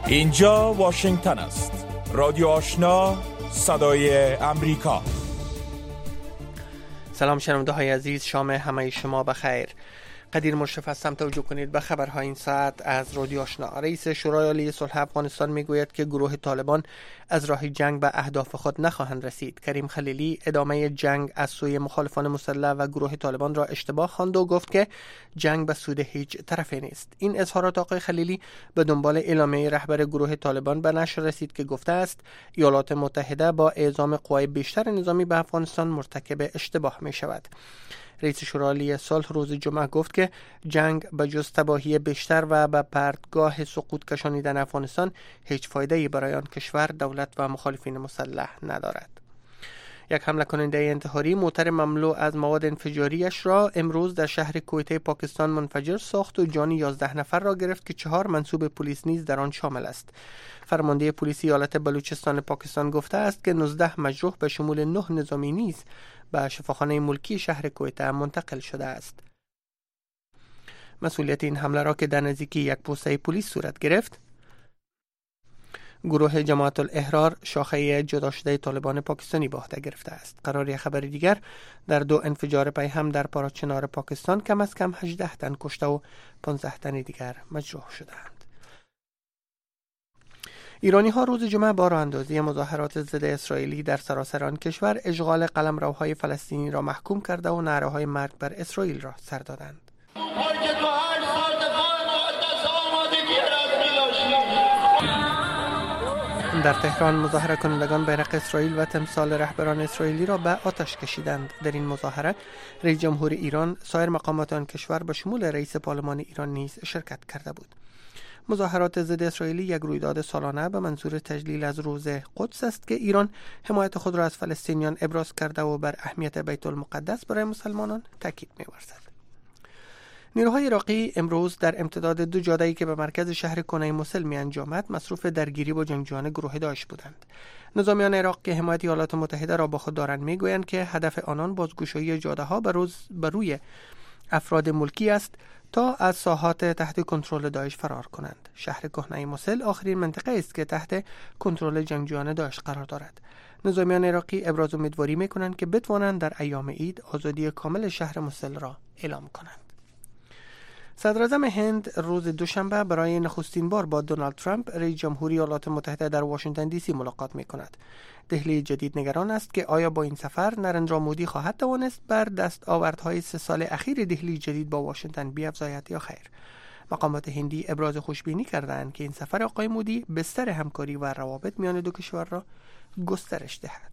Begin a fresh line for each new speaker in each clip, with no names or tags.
اینجا واشنگتن است. رادیو آشنا، صدای امریکا.
سلام شنونده های عزیز، شام همه شما بخیر. قدیر مشرف هستم. توجه کنید به خبرهای این ساعت از رادیو آشنا. رئیس شورای عالی صلح افغانستان میگوید که گروه طالبان از راه جنگ به اهداف خود نخواهند رسید. کریم خلیلی ادامه جنگ از سوی مخالفان مسلح و گروه طالبان را اشتباه خواند و گفت که جنگ به سود هیچ طرفی نیست. این اظهارات آقای خلیلی به دنبال اعلامیه رهبر گروه طالبان به نشر رسید که گفته است ایالات متحده با اعزام قوای بیشتر نظامی به افغانستان مرتکب اشتباه می شود. رئیس شورای عالی صلح روز جمعه گفت که جنگ به جز تباهی بیشتر و به پرتگاه سقوط کشانیدن افغانستان هیچ فایده‌ای برای آن کشور، دولت و مخالفین مسلح ندارد. یک حمله کننده انتحاری موتر مملو از مواد انفجاریش را امروز در شهر کویته پاکستان منفجر ساخت و جان 11 نفر را گرفت که 4 منصوب پلیس نیز در آن شامل است. فرمانده پلیس ایالت بلوچستان پاکستان گفته است که 19 مجروح به شمول 9 نظامی نیز به شفاخانه ملکی شهر کویته منتقل شده است. مسئولیت این حمله را که در نزدیکی یک پوسته پلیس صورت گرفت، گروه جماعت الاحرار شاخه جدا شده طالبان پاکستانی به عهده گرفته است. قرار خبر دیگر، در 2 انفجار پیهم در پاراچنار پاکستان کم از کم 18 تن کشته و 15 تن دیگر مجروح شدند. ایرانی ها روز جمعه با راه اندازی مظاهرات ضد اسرائیلی در سراسر آن کشور اشغال قلمروهای فلسطینی را محکوم کرده و نعره‌های مرگ بر اسرائیل را سر دادند. در تهران مظاهره کنندگان بیرق اسرائیل و تمثال رهبران اسرائیلی را به آتش کشیدند. در این مظاهره رئیس جمهور ایران، سایر مقامات آن کشور به شمول رئیس پارلمان ایران نیز شرکت کرده بود. مظاهرات ضد اسرائیلی یک رویداد سالانه به منظور تجلیل از روز قدس است که ایران حمایت خود را از فلسطینیان ابراز کرده و بر اهمیت بیت المقدس برای مسلمانان تاکید می‌ورزد. نیروهای عراقی امروز در امتداد 2 جاده‌ای که به مرکز شهر کنه موصل می‌انجامد مصروف درگیری با جنگجویان گروه داعش بودند. نظامیان عراق که حمایت ایالات متحده را با خود دارند میگویند که هدف آنان بازگشایی جاده‌ها بر روی افراد ملکی است تا از ساحات تحت کنترل داعش فرار کنند. شهر کهنه موصل آخرین منطقه است که تحت کنترل جنگجویان داعش قرار دارد. نظامیان عراقی ابراز امیدواری می‌کنند که بتوانند در ایام عید آزادی کامل شهر موصل را اعلام کنند. صدر اعظم هند روز دوشنبه برای نخستین بار با دونالد ترامپ رئیس جمهوری ایالات متحده در واشنگتن دی سی ملاقات می‌کند. دهلی جدید نگران است که آیا با این سفر نریندرا مودی خواهد توانست بر دستاوردهای 3 سال اخیر دهلی جدید با واشنگتن بیفزاید یا خیر. مقامات هندی ابراز خوشبینی کردند که این سفر آقای مودی بستر همکاری و روابط میان دو کشور را گسترش دهد.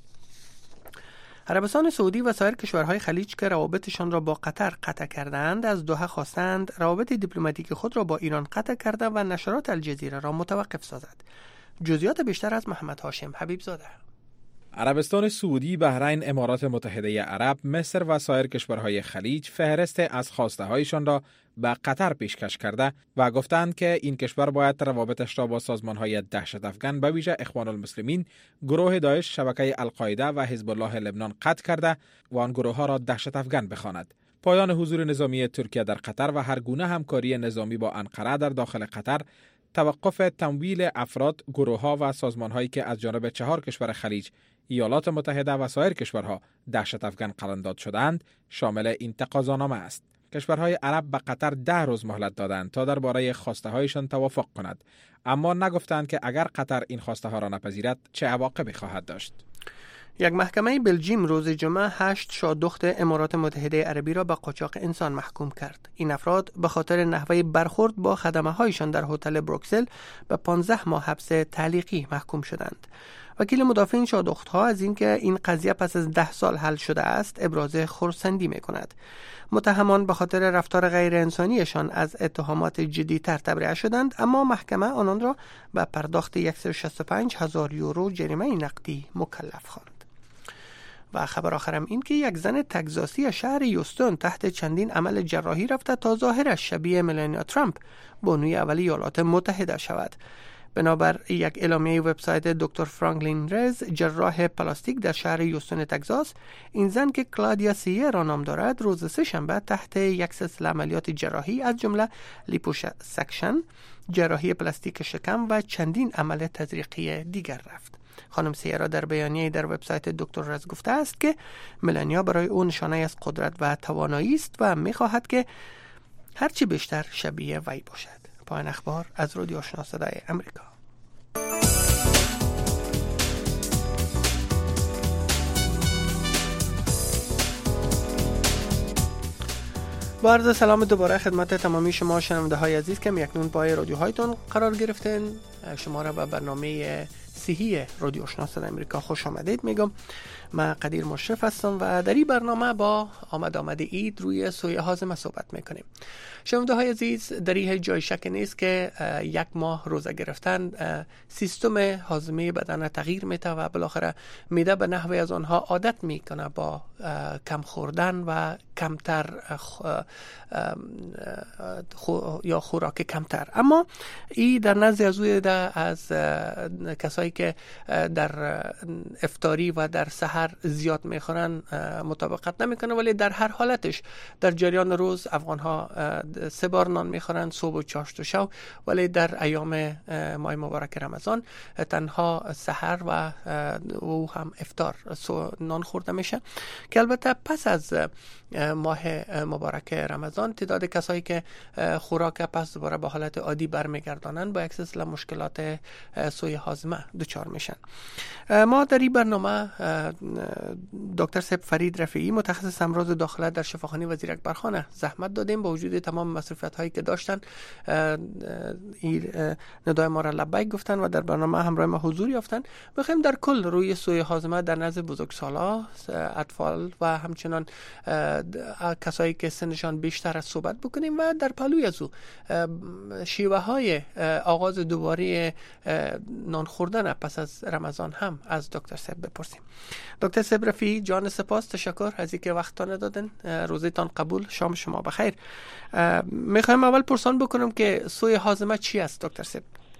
عربستان سعودی و سایر کشورهای خلیج که روابطشان را با قطر قطع کردند، از دوحه خواستند روابط دیپلماتیک خود را با ایران قطع کرده و نشرات الجزیره را متوقف سازد. جزئیات بیشتر از محمد هاشم حبیب زاده.
عربستان سعودی، بحرین، امارات متحده عرب، مصر و سایر کشورهای خلیج فهرست از خواسته‌هایشان را به قطر پیشکش کرده و گفتند که این کشور باید روابطش را با سازمان‌های دهشت افکن به ویژه اخوان المسلمین، گروه داعش، شبکه القاعده و حزب الله لبنان قطع کرده و آن گروه‌ها را دهشت افکن بخواند. پایان حضور نظامی ترکیه در قطر و هر گونه همکاری نظامی با انقره در داخل قطر، توقف تمویل افراد، گروه‌ها و سازمان‌هایی که از جانب 4 کشور خلیج، ایالات متحده و سایر کشورها دهشت افکن قلمداد شدند، شامل این تقاضانامه است. کشورهای عرب به قطر 10 روز مهلت دادند تا درباره خواسته‌هایشان توافق کند، اما نگفتند که اگر قطر این خواسته‌ها را نپذیرد چه عواقبی خواهد داشت.
یک محکمه بلژیم روز جمعه 8 شادخت امارات متحده عربی را به قاچاق انسان محکوم کرد. این افراد به خاطر نحوه برخورد با خدمه‌هایشان در هتل بروکسل به 15 ماه حبس تعلیقی محکوم شدند. وکیل مدافع این شادخت‌ها از اینکه این قضیه پس از 10 سال حل شده است ابراز خرسندی می‌کند. متهمان به خاطر رفتار غیر انسانیشان از اتهامات جدی‌تر تبرئه شدند، اما محکمه آنان را به پرداخت 165,000 یورو جریمه نقدی مکلف خواند. و خبر آخرم این که یک زن تگزاسی شهر یوستون تحت چندین عمل جراحی رفته تا ظاهرش شبیه ملانیا ترامپ، بانوی اولی ایالات متحده شود. بنابر یک اعلامیه وبسایت دکتر فرانکلین رز، جراح پلاستیک در شهر یوستون تگزاس، این زن که کلادیا سیرا نام دارد روز سه‌شنبه تحت یک سلسله عملیات جراحی از جمله لیپوسکشن، جراحی پلاستیک شکم و چندین عمل تزریقی دیگر رفت. خانم سیرا در بیانیه در وبسایت دکتر رز گفته است که ملانیا برای او نشانه از قدرت و توانایی است و می‌خواهد که هرچی بیشتر شبیه وی باشد. پایان اخبار از رادیو آشنا صدای امریکا. با عرض سلام دوباره خدمت تمامی شما شنونده های عزیز که اکنون با رادیوهایتون قرار گرفتین. شما را به برنامه صحی رادیو آشنا صدای امریکا خوش آمدید میگم. من قدیر مشرف هستم و در این برنامه با آمد عید روی سوی هاضمه صحبت میکنیم. شنونده های عزیز، در این جای شک نیست که یک ماه روزه گرفتن سیستم هاضمه بدن تغییر میده و بالاخره معده به نحوی از آنها عادت میکنه با کم خوردن و کمتر یا خوراک کمتر. اما این در نزد از کسایی که در افطاری و در سحر زیاد میخورن مطابقت نمیکنه، ولی در هر حالتش در جریان روز افغان ها 3 بار نان میخورن، صبح و چاشت و شب، ولی در ایام ماه مبارک رمضان تنها سحر و او هم افطار نان خورده میشه. که البته پس از ماه مبارک رمضان تعداد کسایی که خوراک پس دوباره به حالت عادی برمیگردانن با یک سلسله مشکلات سوی هاضمه دچار میشن. ما در این برنامه دکتر سب فرید رفیعی، متخصص امراض داخله در شفاخانه وزیر اکبرخان زحمت دادیم. با وجود تمام مصروفیت هایی که داشتن این ندای ما را لبیک گفتن و در برنامه همراه ما حضور یافتن. بخوایم در کل روی سوی هاضمه در نزد بزرگسالا، اطفال و همچنان کسایی که سنشان بیشتر از صحبت بکنیم و در پلوی از او شیوه های آغاز دوباره نان خوردن پس از رمضان هم از دکتر سب بپرسیم. دکتر سب رفیعی جان سپاس، تشکر از اینکه وقتتان دادن. روزتان قبول، شام شما بخیر. میخوایم اول پرسان بکنم که سوی هاضمه چی است دکتر سب؟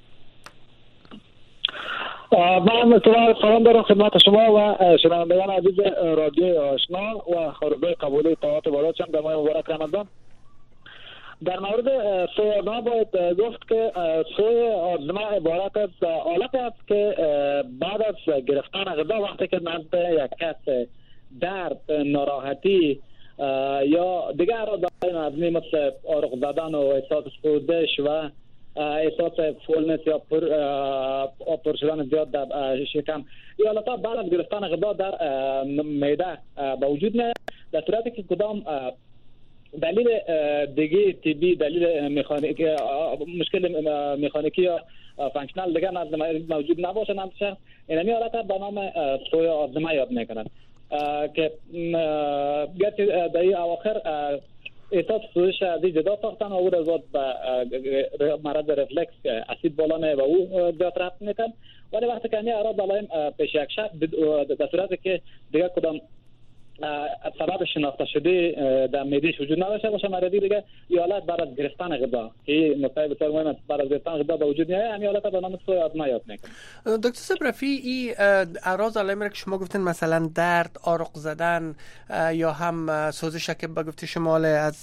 من سلام دارم خدمت شما و شنوندگان عزیز رادیو آشنا و خارجه قبول طاعات بالاتشم در ماه مبارک رمضان. در مورد سوی هاضمه باید گفت که سوی هاضمه عبارت از حالت است که بعد از گرفتن غذا وقتی که نزد یک کس درد، ناراحتی یا دیگر اعراض هاضمه مثل عرق زدن و احساس سوزش و احساس فولنس یا پر شدن زیاد در شکم، یا حالتا بعد از گرفتن غذا در معده به وجود میاد، در صورتی که کدام دلیل دیگه طبی، دلیل مکانیکی، مشکل مکانیکی یا فانکشنال دیگر نزد مریض موجود نباشه، نمیشه اینمی حالت به نام سوی هاضمه یاد میکنن که گرچه در این اواخر احساس سوزش ازی جدا ساختن و او را زود به مرض رفلکس اسید بالانه و او زیاد رفت میکن، ولی وقتی که همی اعراض علائم پیش یک شب در صورتی که دیگر کدام سبب شناخته شده در معده‌اش وجود نداشته باشه مریضی دیگه، یا حالت بعد از گرفتن غذا که نکته بسیار مهم است، بعد از گرفتن غذا به وجود میاد، همین حالت به نام سوی هاضمه یاد میکنه.
دکتر سب رفیعی، اعراض علائم که شما گفتین مثلا درد، عرق زدن یا هم سوزش که به گفته شما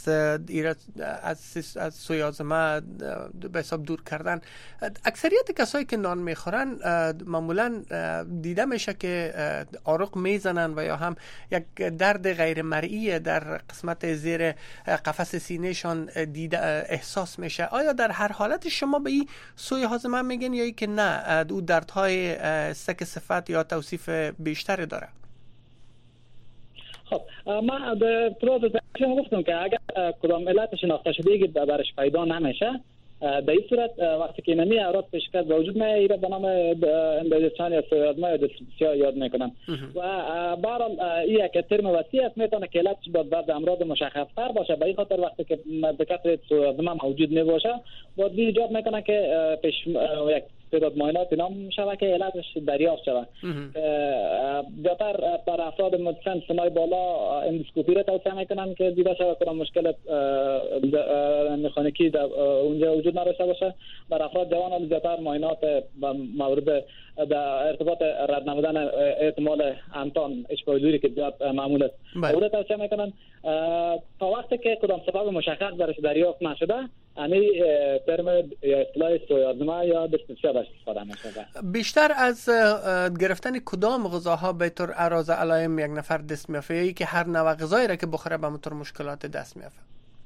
از سوی هاضمه به حساب دور کردن، اکثریت کسایی که نان میخورن معمولا دیده میشه که عرق میزنن و یا هم یک درد غیر مرئی در قسمت زیر قفس سینهشان دیده احساس میشه. آیا در هر حالت شما به این سوی هاضمه میگن یا ای که نه او دردهای سک صفت یا توصیف بیشتری داره؟
خب من به طور شما گفتم که اگر کدام علت شناخته شدگی برش پیدا نمیشه، در این صورت وقتی که نمی اعراض پیش کرد وجود میاد، ایره به نام اندوجستان یا سوی هاضمه یا دیسپپسیا یاد میکنن و برحال این یک ترم وسیع است، میتونه که علتش بعد امراض مشخص تر باشه. به این خاطر وقتی که به کثرت سوی هاضمه موجود نباشه باید ایجاد میکنه که پیش یک تعداد ماینات اینا میشه که علتش دریافت شود. بیشتر بر افراد مدفن سنای بالا اندوسکوپی را توصیه میکنن که دیده شود که مشکل مکانیکی در اونجا وجود نداشته باشه. بر افراد جوان بیشتر ماینات مورد در ارتباط رد نمودن احتمال انتان اشپایلوری که زیاد معمول است او را توصیه میکنن. تا وقتی که کدام سبب مشخص درش دریافت نشده امی ترم یا اصطلاح سویازما یا دسترسی باش استفاده میشه.
بیشتر از گرفتن کدام غذاها به طور اراز علائم یک نفر دست میافته یا که هر نوع غذایی را که بخوره به طور مشکلات دست میافته؟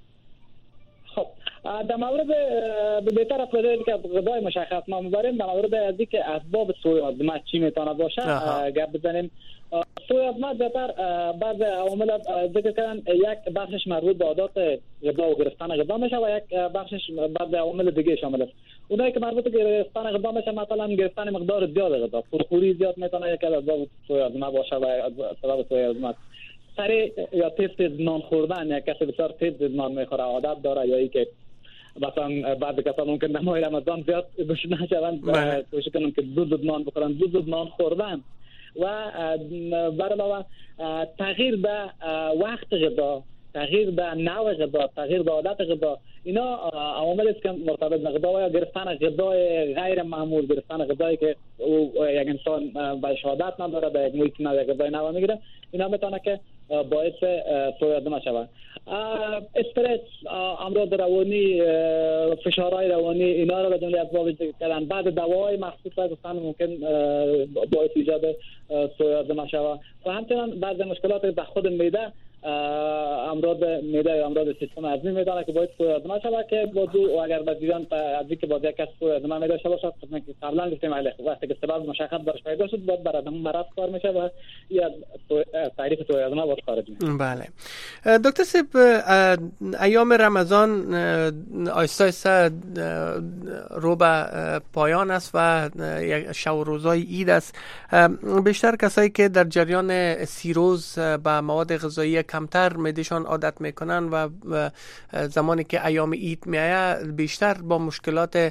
خب در مورد بهتر افرادی که غذای مشخص ما میبریم در مورد از اینکه اسباب سویازما چی میتونه باشه گپ بزنیم. سویازما بیشتر بعض عوامل ذکر کردن، یک بخشش مربوط به عادات غذا و گرفتن غذا میشه و یک بخشش بعض عوامل دیگه شامل است. اونایی که مربوط به گرفتن غذا میشه مثلا گرفتن مقدار زیاد غذا، پرخوری زیاد میتونه یک از اسباب سویازما باشه و سبب سویازما. سریع یا تیز نان خوردن، یک کسی بسیار تیز نان میخوره عادت داره یا اینکه مثلا بعضی کسان ممکن در ماه رمضان زیاد گشنه شوند کوشش کنن که زود نان بخورن، زود نان خوردن و بر علاوه تغییر به وقت غذا، تغییر به نوع غذا، تغییر به عادت غذا، اینا عوامل است که مرتبط به غذا و یا گرفتن غذای غیر معمول، گرفتن غذایی که یک انسان به عادت نداره به یک محیط نوع غذای نو میگیره، اینا میتونه که باعث سویازما شود. استرس، امراض روانی، فشارهای روانی، اینا رو به جمله اسباب ذکر کردن. بعد دوای مخصوص گفتن ممکن باعث ایجاد سویازما شود و همچنین بعضی مشکلات در خود معده، امراض معده یا امراض سیستم هضمی میدونه که باعث سویازما شود که و اگر بعضیان از اینکه باز یک کس سویازما میداشته باشه قبلا گفتیم وقتی که سبب مشخص براش پیدا شد باید برای همون مرض کار میشه و یا تعریف سویازما باید خارج میشه.
بله دکتر سیب، ایام رمضان آیسته آیسته رو به پایان است و یک شب و روزهای عید است. بیشتر کسایی که در جریان 30 روز به مواد غذایی کمتر معدهشان عادت میکنن و زمانی که ایام عید میایه بیشتر با مشکلات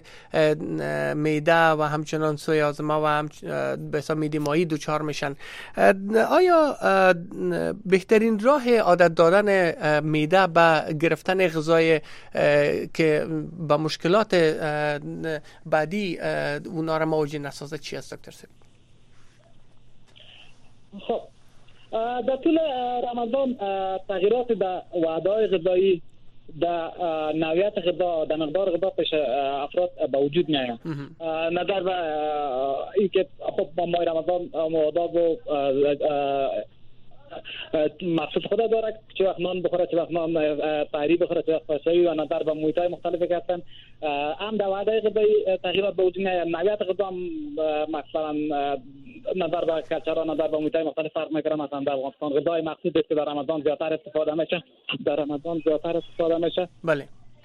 معده و همچنان سویازما و به حساب معده مایی دچار میشن. آیا بهترین راه عادت دادن معده به گرفتن غذای که با مشکلات بعدی اونا را مواجه نسازه چی است دکتر سیب؟
خب در طول رمضان تغییرات در وعده‌های غذایی، در نوعیت غذا، در مقدار غذا پیش افراد به وجود میاد. نظر به اینکه خب با ماه رمضان آداب و مخصوص خود داره، چه وقت نان بخوره، چه وقت نان طحری بخوره، چه وقت پاشایی و نظر به محیط‌های مختلفی که هستن هم در وعده غذایی تغییرات به وجود میاد. نوعیت غذا مثلا نظر به کلچرها، نظر به محیط‌های مختلف فرق میکنه. مثلا در افغانستان غذای مخصوص است که در رمضان زیادتر استفاده میشه. بله.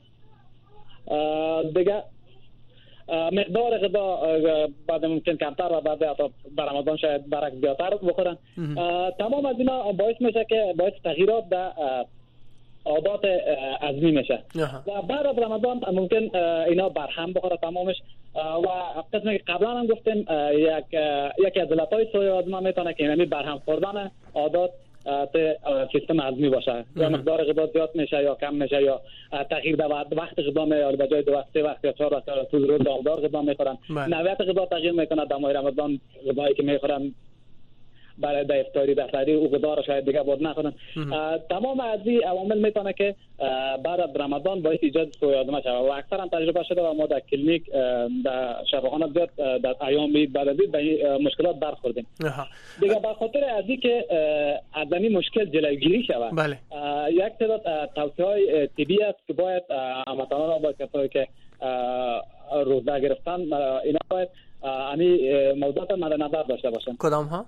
دیگه مقدار غذا بعد ممکن کمتر و بعد در رمضان شاید برعکس زیادتر بخورن. تمام از اینا باعث میشه که باعث تغییرات در عادات هضمی میشه و بعد از رمضان ممکن اینا برهم بخوره تمامش و قسمی که قبلا هم گفتیم یکی از علتهای سویازما میتونه که یعنی برهم خوردن عادات سیستم هضمی باشه، یا مقدار غذا زیاد میشه یا کم میشه یا تغییر در وقت غذا میاد، به جای 2 وقت 3 وقت یا 4 وقت طول روز داغدار غذا میخورن. نوعیت غذا تغییر میکنه. در ماه رمضان غذایی که میخورن برای در افطاری دفتری او غذا رو شاید دیگه باز نخورن. تمام از این عوامل میتونه که بعد از رمضان باعث ایجاد سویازما شود و اکثرا تجربه شده و ما در کلینیک در شفاخانه زیاد در ایام عید بعد از عید به مشکلات برخوردیم. دیگه به خاطر از اینکه از این مشکل جلوگیری شود
بله.
یک تعداد توصیه‌های طبی است که باید مثلا با کسایی که روزه گرفتن اینا باید همین موضوعات مد نظر داشته باشن.
کدام ها؟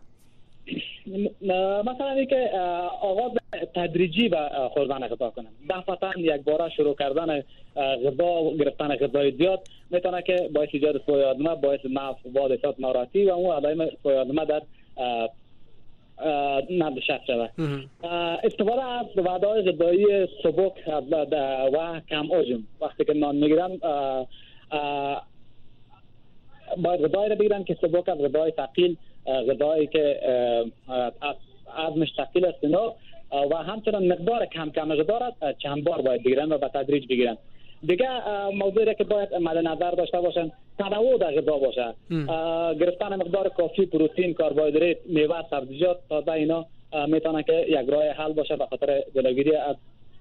مثلا اینکه آغاز تدریجی به خوردن غذا کنن. دفعتاً یک بار شروع کردن غذا و گرفتن غذای زیاد میتونه که باعث ایجاد سویازما، باعث نفس و احساس ناراحتی و اون علائم سویازما در نشست شود. استفاده از وعده‌های غذایی سبک و کم حجم وقتی که نان میگیرن باید غذایی را بگیرن که سبک از غذای ثقیل، غذایی که عظمش ثقیل است اینا، و همچنان مقدار کم غذا را چند بار باید بگیرن و به تدریج بگیرن. دیگه موضوعی که باید مد نظر داشته باشن تنوع در غذا باشه، گرفتن مقدار کافی پروتئین، کربوهیدرات، میوه، سبزیجات تازه اینا میتونه که یک راه حل باشه به خاطر جلوگیری از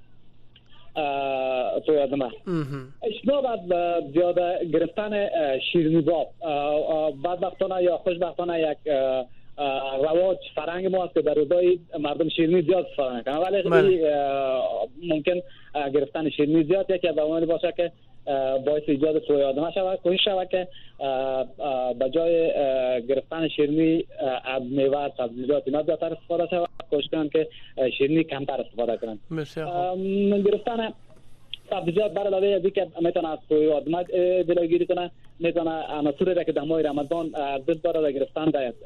تویدمه. اجتناب از زیاده گرفتن شیرینی‌زاد، بدبختانه یا خوشبختانه یک رواج فرهنگ ما است که در روزای مردم شیرینی زیاد استفاده میکنن، ولی ممکن گرفتن شیرینی زیاد یکی از عوامل باشه که باعث ایجاد تویدمه شود. کوشش شود که به جای گرفتن شیرینی از میوه، سبزیجات اینا زیادتر استفاده شود. کوشش کنن که شیرینی کمتر استفاده کنن. گرفتن سبزیجات بر علاوه از اینکه میتونه از تویدمه جلوگیری کنه، میتونه عناصری را که در ماه رمضان ضد داره در گرفتن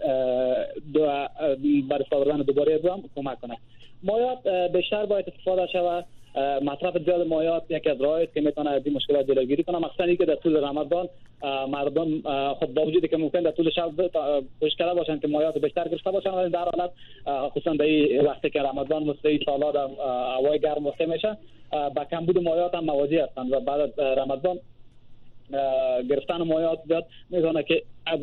برای آوردن دوباره هم کمک کنه. مایات بیشتر باید استفاده شود. مصرف زیاد مایات یکی از راه‌هاست که میتونه از این مشکلات جلوگیری کنه، مخصوصا اینکه در طول رمضان مردم خب با وجودی که ممکن در طول شب کوشش کرده باشن که مایات بیشتر گرفته باشن، ولی در حالت خصوصا در این وقتی که رمضان مستعد سالاد هوای گرم واسه میشه با کمبود مایات هم مواجه هستند و بعد از رمضان گرفتن مایات زیاد میتونه که از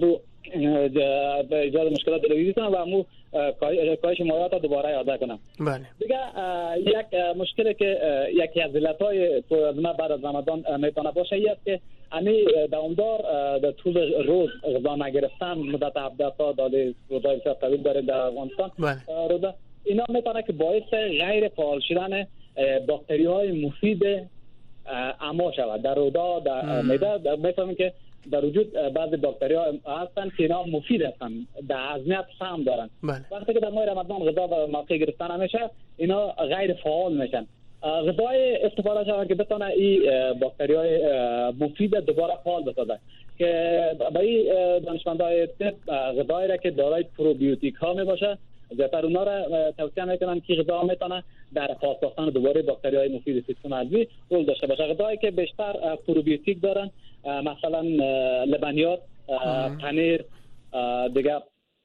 ایجاد مشکلات جلوگیری کنه و امو کاهش مایات دوباره یاده کنه.
بله.
دیگه یک مشکلی که یکی از علتهای تویدمه بعد از رمضان میتونه باشه این است که امی دوامدار در طول روز غذا نگرفتن، مدت 17 تا داده روزهای بسیار طویل داریم در افغانستان. بله. اینا میتونه که باعث غیر فعال شدن باکتری های مفید اما شود در رودا، در معده. میفهمیم که در وجود بعضی باکتری ها هستن که اینا مفید هستن، در هضمیت سهم دارن. وقتی که در ماه رمضان غذا و موقع گرفتن نمیشه اینا غیر فعال میشن. غذای استفاده شود که بتونه این باکتری های مفید دوباره فعال بسازه، که برای دانشمندای طب غذایی را که دارای پروبیوتیک ها می باشه زیادتر اونا را توصیه میکنن که غذا میتونه در فعال ساختن دوباره باکتری های مفید سیستم هضمی رول داشته باشه. غذایی که بیشتر پروبیوتیک دارن مثلا لبنیات، پنیر، دیگه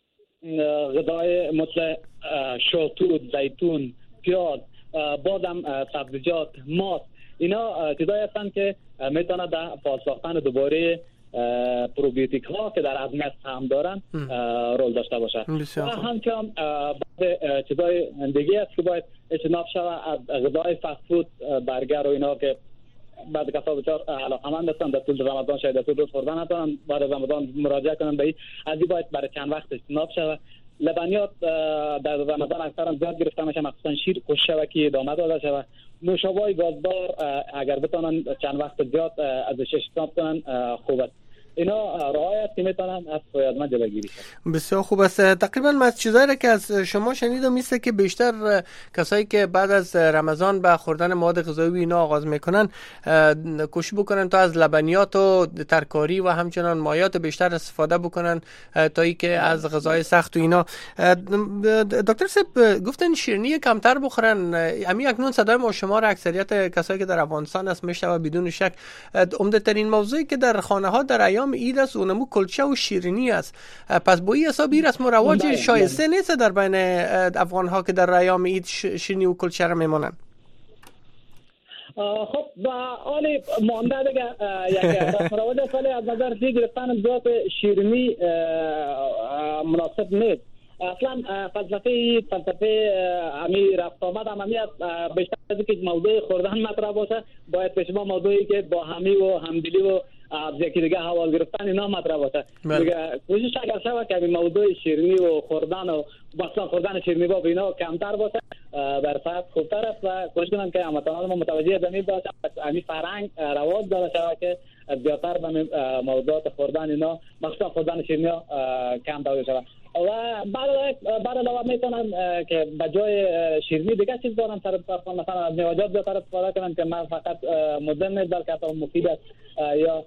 غذای مثل شاهتوت، زیتون، پیاز، بادام، سبزیجات، ماست، اینا چیزایی هستن که میتونه در فعال ساختن دوباره پروبیوتیک ها که در هضمیت سهم دارن رول داشته باشه. همچنین چیزای دیگه است که باید اجتناب شود از غذای فست فود، برگر و اینا که بعد کسا بسیار علاقمند هستن در طول رمضان شاید در طول روز خوردن ندارن، بعد از رمضان مراجعه کنن به این از این باید برای چند وقت اجتناب شود. لبنیات در رمضان اکثرا زیاد گرفته میشه، مخصوصا شیر کوشش شود که ادامه داده شود. نوشابه‌های گازدار اگر بتونن چند وقت زیاد ازش اجتناب کنن خوب است. اینا راهی است که میتونن از تویدمه جلوگیری کنن.
بسیار خوب است. تقریبا من چیزایی را که از شما شنیدم میسته که بیشتر کسایی که بعد از رمضان به خوردن مواد غذایی اینا آغاز میکنن کوشش بکنن تا از لبنیات و ترکاری و همچنان مایات بیشتر استفاده بکنن تا اینکه از غذای سخت و اینا. دکتر صاحب گفتن شیرینی کمتر بخورن. امی اکنون صدای ما شما را اکثریت کسایی که در افغانستان است میشنوه بدون شک. عمده ترین موضوعی که در خانه ها در ایام عید است اونمو کلچه و شیرینی است. پس با این حساب این رسم و رواج شایسته نیست در بین افغان ها که در ایام عید شیرینی و کلچه را میمونن.
خب با حالی مانده دیگه یک رسم و رواج است، ولی از نظر گرفتن ذات شیرینی مناسب نیست. اصلا فلسفه امی رفت آمد هم همی است. بیشتر از اینکه موضوع خوردن مطرح باشه باید به شما موضوعی که با همی و همدلی و از یکی دیگه حوال گرفتن اینا مطرح باشه. دیگه کوشش اگر شود که موضوع شیرینی و خوردن و مثلا خوردن شیرینی با اینا کمتر باشه در صحت خوبتر است و کوشش کنم که هموطنان ما متوجه به این باشه امی فرهنگ رواج داره شود که زیادتر به موضوعات خوردن اینا مثلا خوردن شیرینی کم داده شود. و بعد علاوه میتونن که به جای شیرینی دیگه چیز دارن مثلا از میوه‌جات زیادتر استفاده کنن که من فقط مضر نیست بلکه حتی مفید است، یا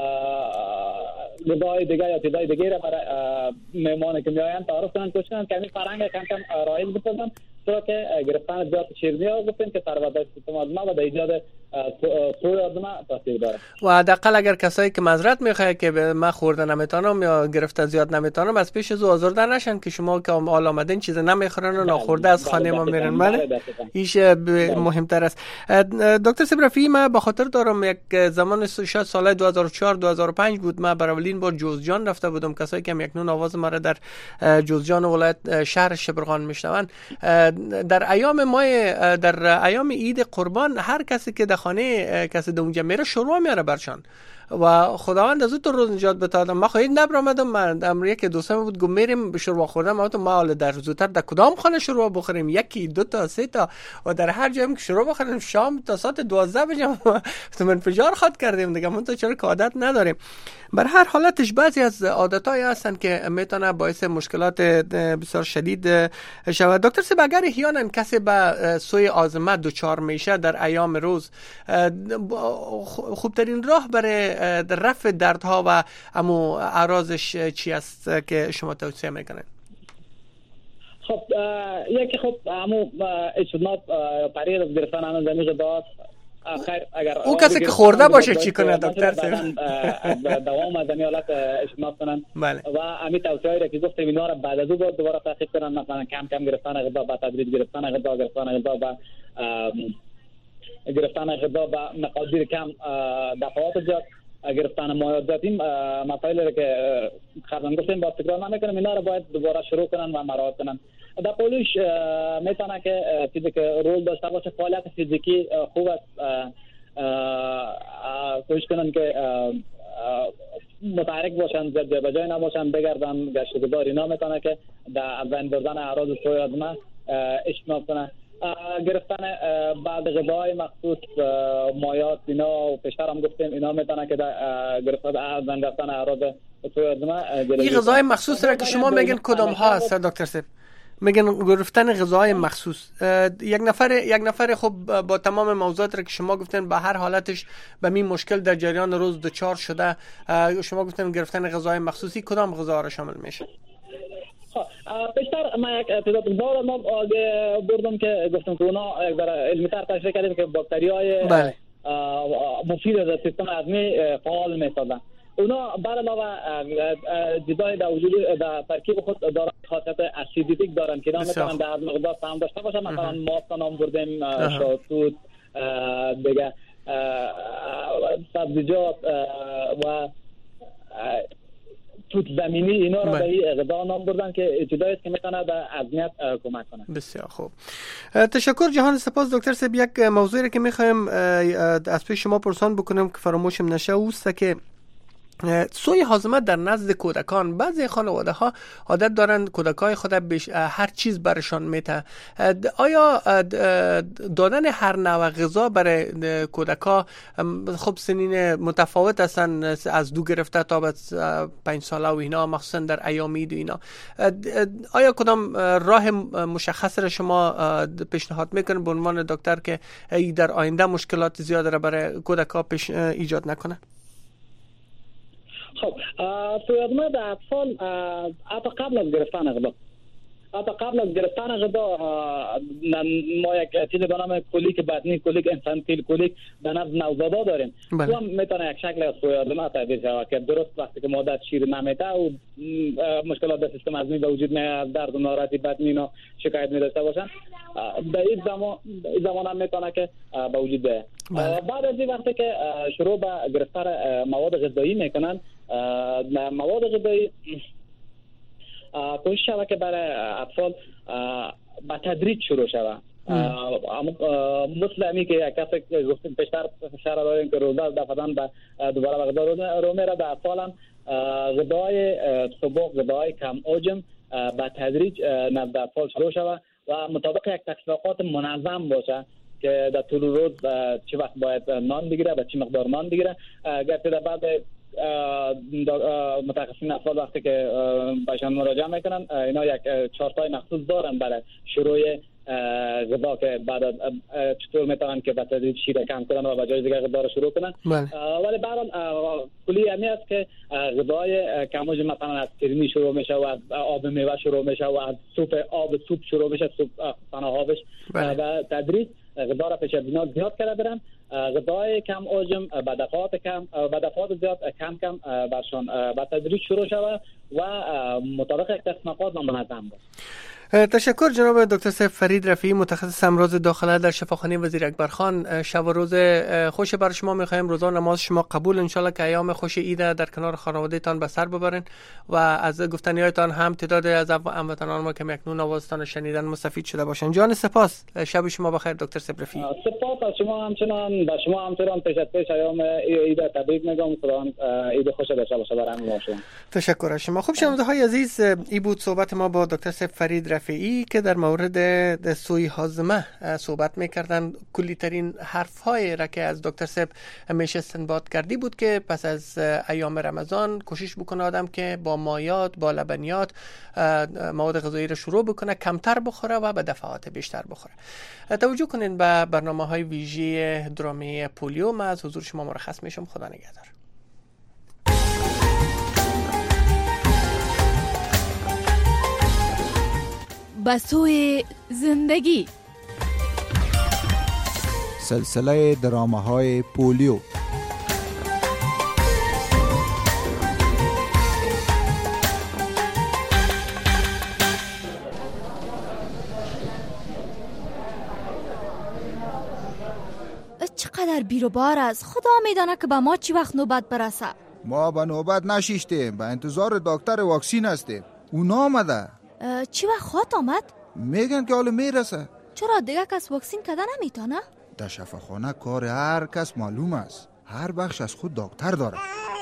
غذای دیگه یا چیزای دیگه را برای مهمان که میآیند تعارف کنن، کوشش کنن که این فرهنگ کم کم رایج بسازن تا که گرفتن زیاد شیرینی ها گفتیم که سر و سیستم هضمی و ایجاد سوی آدمه تاثیر داره.
و حداقل اگر کسایی که معذرت میخواد که من خورده نمیتونم یا گرفته زیاد نمیتونم از پیش زو آزرده نشن که شما که حال آمدین چیز نمیخورن و ناخورده از خانه ما میرن. بله ایش مهمتر است. دکتر سبرفی، من به خاطر دارم یک زمان شاید سال 2004 2005 بود، من برای اولین بار جوزجان رفته بودم. کسایی که یک نون آواز ما را در جوزجان ولایت شهر شبرغان میشنون، در ایام عید قربان هر کسی که در خانه کسی در اونجا میره شوروا میاره برشان و خداوند از تو روز نجات بتادم. من خواهید نبرامدم، من امریه که دوستم بود گم میریم شوروا خوردم، ما حالا در زودتر در کدام خانه شوروا بخوریم، یکی دو تا سه تا و در هر جایی که شوروا بخوریم شام تا ساعت 12 بجام تو انفجار خود کردیم دیگه. من تو چرا که عادت نداریم. بر هر حالتش بعضی از عادت‌های هستن که میتونه باعث مشکلات بسیار شدید شود. دکتر سب، اگر احیانا کسی به سوی آزمه دچار میشه در ایام روز، خوبترین راه برای رفع دردها و امو اعراضش چی است که شما توصیه میکنید؟
خب یکی خب امو اجتناب پرهیز از گرفتن همه زمین غذا. خیر اگر
او کسی که خورده باشه چی کنه دکتر سب؟
دوام از این حالت اجتناب کنن.
بله.
و همین توصیه‌ای را که گفتم اینا را بعد از او دوباره تعقیب کنن، مثلا کم کم گرفتن غذا، با تدریج گرفتن غذا و گرفتن غذا و مقادیر کم، دفعات زیاد گرفتن مایعات. این مسائلی که قبلا گفتیم با تکرار نمیکنم، اینا را باید دوباره شروع کنن و مراعات کنن. در پولش میتونه که چیزی که رول داشته باشه فعالیت فیزیکی خوب است. کوشش کنن که متحرک باشن، به جای نباشن، بگردن، گشت گذار. اینا میتونه که در از بین بردن اعراض سوی آدمه اجتناب کنه. گرفتن بعد غذای مخصوص مایعات اینا و پیشتر هم گفتیم اینا میتونه که گرفتن اعراض سوی آدمه.
این غذای مخصوص را که شما میگن کدام ها هست دکتر سب؟ میگن گرفتن غذای مخصوص. یک نفر خب با تمام موضوعات را که شما گفتن به هر حالتش به این مشکل در جریان روز دچار شده، شما گفتن گرفتن غذای مخصوصی کدام غذا را شامل میشه؟
بیشتر ما یک تعداد بار ما بردم که گفتم که اونا علمی‌تر تشریح کردیم که باکتریای مفید از سیستم هضمی فعال می‌سازن. اونا بر علاوه جدای در وجود در ترکیب خود دارن خاصیت اسیدیتیک دارن که میتونن در هضم غذا سهم داشته باشن. مثلا ماست نام بردیم، شاهدتوت، دیگه سبزیجات و توت زمینی، اینا را به غذا نام بردن که جدایی است که میتونه به هضمیت کمک کنه.
بسیار خوب، تشکر، جهان سپاس دکتر سب. یک موضوعی که میخوایم از پیش شما پرسان بکنم که فراموشم نشه اوست که سوی هاضمه در نزد کودکان، بعضی خانواده ها عادت دارند کودکای خود هر چیز برشان میته. آیا دادن هر نوع غذا برای کودکا خب سنین متفاوت هستن، از 2 گرفته تا به 5 ساله و اینا، مخصوصا در ایام عید و اینا، آیا کدام راه مشخص را شما پیشنهاد میکنید به عنوان دکتر که در آینده مشکلات زیاد را برای کودکا پیش ایجاد نکنه؟
خب سوی آدمه در اطفال حتی قبل از گرفتن غذا ما یک چیز به نام کولیک بدنی، کولیک انفانتیل، کولیک در نزد نوزادا داریم. تو هم میتونه یک شکل از سوی آدمه تعبیر شود که درست وقتی که مادر شیر نمیته و مشکلات در سیستم هضمی به وجود میاد، درد و ناراحتی بدنی اینا شکایت می‌داشته باشن، در این زمان هم میتونه که به وجود بیاد. بعد از این وقتی که شروع به گرفتن مواد غذایی میکنن، مواد غذایی کوشش شود که برای اطفال با تدریج شروع شود. مثل همی که یک کسی گفتیم پیشتر شرح داریم که روزه دفعتاً دوباره به غذا رو میره، در اطفال هم غذای سبک، غذای کم حجم با تدریج نزد اطفال شروع شود و مطابق یک تفریحات منظم باشه که در طول روز چه وقت باید نان بگیره و چه مقدار نان بگیره. گرچه در بعد متخصصین اطفال وقتی که باشن مراجعه میکنن، اینا یک چارتای مخصوص دارن برای شروع غذا که بعد چطور میتونن که به تدریج شیر کم کنن و جای دیگه غذا رو شروع کنن. ولی برام کلی همی است که غذای کم حجم مثلا از کرمی شروع میشه و از آب میوه شروع میشه و از آب سوپ شروع میشه، سوپ پناهابش و تدریج غذا را پیش بنا زیاد کرده برن غذای کم حجم به دفعات کم به دفعات زیاد کم برشان به تدریج شروع شود و مطابق یک تصنیفات منظم باشه.
تشکر جناب دکتر سیف فرید رفیعی، متخصص امراض داخله در شفاخانه وزیر اکبرخان. شب و روز خوش بر شما می‌خوایم. روزا نماز شما قبول ان شاء الله که ایام خوش عید در کنار خانواده تان به سر ببرین و از گفتنیاتان هم تعداد از هموطنان ما که اکنون آوازتان شنیدن مستفید شده باشن. جان سپاس. شب شما بخیر دکتر سیف رفیعی.
سپاس از شما، همچنان به شما همچنان پیش ایام عید تبریک میگم. خدا عید خوش داشته باشه برای شما.
تشکر از شما. خوب شنونده‌های عزیز، این بود صحبت ما با دکتر سیف فرید رفیعی که در مورد سوی هاضمه صحبت میکردن. کلی ترین حرف‌های را که از دکتر سیف همیشه استنباط کردی بود که پس از ایام رمضان کوشش بکنه آدم که با مایات، با لبنیات مواد غذایی را شروع بکنه، کمتر بخوره و به دفعات بیشتر بخوره. توجه کنین به برنامه‌های ویژه درامه پولیو. من از حضور شما مرخص میشم. خدا نگهدار.
بسوی زندگی،
سلسله درامه‌های پولیو.
چقدر بیر و بار است. خدا میدانه که به ما چی وقت نوبت برسه.
ما به نوبت نشیشتیم، به انتظار دکتر واکسین هستیم. اونا آمده.
چی وقت خواهد آمد؟
میگن که حالا میرسه.
چرا دیگه کس واکسین کده نمیتونه؟
در شفاخانه کار هر کس معلوم است. هر بخش از خود دکتر داره.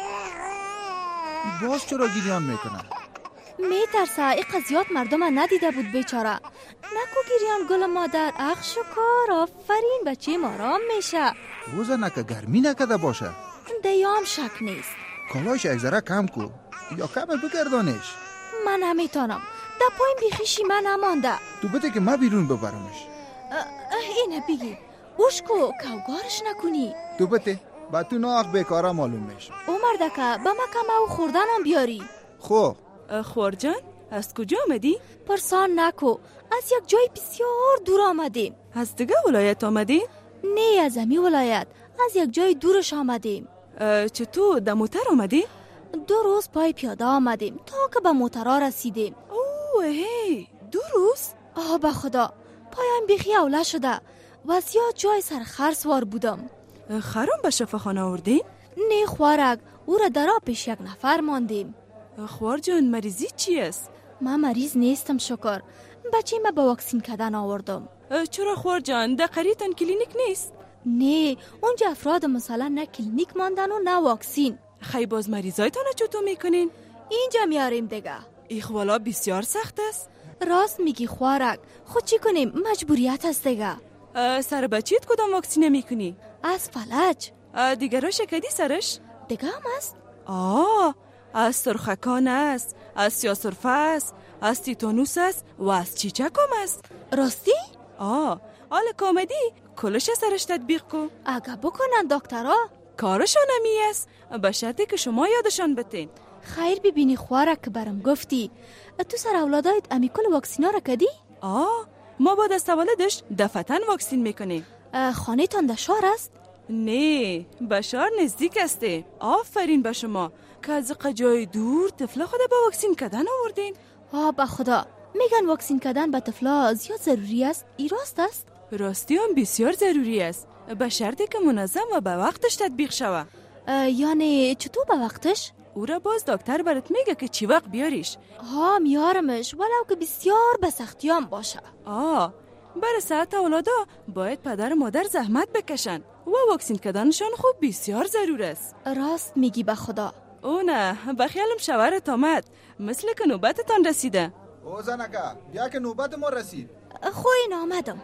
باز چرا گریان میکنه؟
میترسه ای قضیات مردم ندیده بود بیچاره. نکو گریان گل مادر. اخ شکر، آفرین، بچه ما آرام میشه.
روزه نکه گرمی نکده باشه.
دیام شک نیست.
کالاش یک ذره کم کو یا کم بگردانش.
من نمیتونم. در پایم بیخیشی من نمانده.
تو بده که ما بیرون ببرمش.
اینه بگی اوشکو کوگارش نکنی.
تو بده با تو ناخ بیکارا معلوم میشه.
او مردکه با ما کم او خوردنم بیاری.
خب
خورجان از کجا آمدی؟
پرسان نکو، از یک جای بسیار دور آمدیم.
از دیگه ولایت آمدی؟
نه، از امی ولایت، از یک جای دورش آمدیم.
چطور در موتر آمدی؟
2 روز پای پیاده آمدیم تا که به موترها رسیدیم.
اوه هی 2 روز؟
به خدا پایم بیخی اوله شده و زیاد جای سرخر سوار بودم.
خرم به شفاخانه آوردین؟
نه خوارک، او را در پیش یک نفر ماندیم.
خوار جان مریضی چی است؟
من مریض نیستم شکر. بچه ما با واکسین کردن آوردم.
چرا خوار جان در قریتان کلینیک نیست؟
نه، اونجا افراد مثلا نه کلینیک ماندن و نه واکسین.
خی باز مریضایتان چطور میکنین؟
اینجا میاریم دیگه.
ایخوالا بسیار سخت است.
راست میگی خوارک، خود چی کنیم؟ مجبوریت است دیگه.
سر بچیت کدام واکسینه میکنی؟
از فلج.
دیگه را شکدی سرش؟
دیگه هم است؟
از سرخکان است، از سیاسرفه است، از تیتانوس است و از چیچک هم است.
راستی؟
حال کامدی کلش سرش تطبیق کو.
اگه بکنن دکترها
کارشان همی است، به شرطی که شما یادشان بتین.
خیر ببینی خوارک که برم گفتی تو سر اولادایت امی کل واکسینا را کدی؟
ما با دست ولدش دفتن واکسین میکنیم.
خانه تان در شهر است؟
نه، به شهر نزدیک استه. آفرین به شما که از قجای دور طفل خود با واکسین کردن آوردین.
به خدا میگن واکسین کردن به طفلا زیاد ضروری است. ای راست است؟
راستی هم بسیار ضروری است، به شرطی که منظم و به وقتش تطبیق شوه.
یعنی چطور به وقتش؟
او را باز دکتر برات میگه که چی وقت بیاریش.
میارمش، ولو که بسیار به سختیام باشه.
برای ساعت اولادا باید پدر و مادر زحمت بکشن و واکسین کردنشان خوب بسیار ضرور است.
راست میگی به خدا.
او نه، بخیالم شوهرت آمد، مثل که نوبتتان رسیده.
او زنکه بیا که نوبت ما رسید.
خوین آمدم.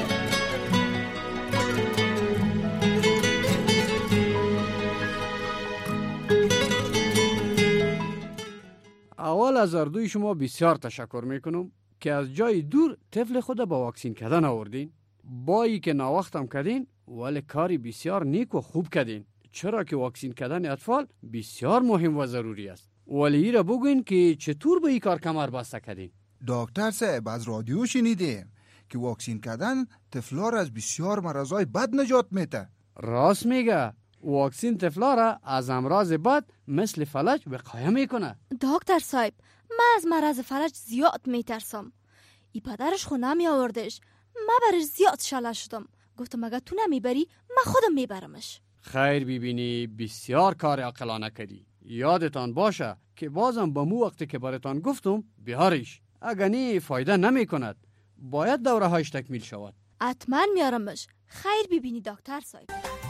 اول از اردوی شما بسیار تشکر میکنم که از جای دور طفل خود با واکسین کردن آوردین. بایی که ناوقتم کردین ولی کاری بسیار نیک و خوب کردین، چرا که واکسین کردن اطفال بسیار مهم و ضروری است. ولی ای را بگوین که چطور به این کار کمر بسته کردین؟
دکتر صاحب از رادیو شنیدیم که واکسین کردن طفلا را از بسیار مرضای بد نجات میده.
راست میگه. واکسین طفلا را از امراض بد مثل فلج وقایه میکنه.
دکتر صاحب، من از مرض فلج زیاد میترسم. ای پدرش خو نمی آوردش، من برش زیاد شله شدم. گفتم اگه تو نمیبری من خودم میبرمش.
خیر ببینی، بسیار کار عاقلانه کردی. یادتان باشه که بازم با مو وقتی که براتان گفتم بیارش. اگه نی فایده نمی کند. باید دوره هایش تکمیل شود.
حتما میارمش. خیر ببینی دکتر صاحب.